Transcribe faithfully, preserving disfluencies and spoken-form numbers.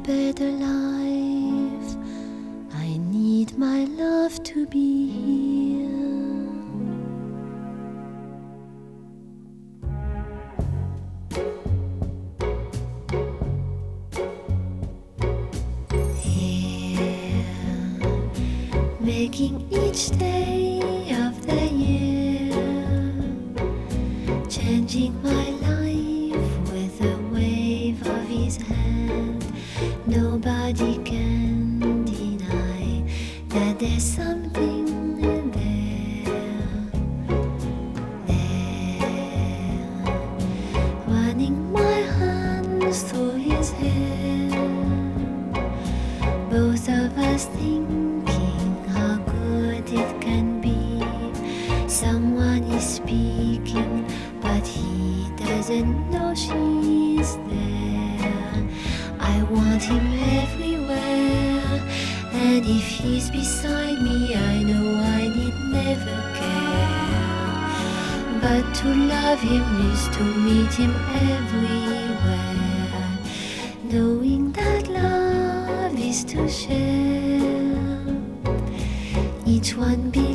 better life, I need my love to be here. Here, making each day of the year, changing my life with a wave of his hand. Nobody can deny that there's something there, there, running my hands through his hair, both of us thinking how good it can be. Someone is speaking, but he doesn't know she's there. I want him everywhere, and if he's beside me, I know I need never care. But to love him is to meet him everywhere, knowing that love is to share, each one be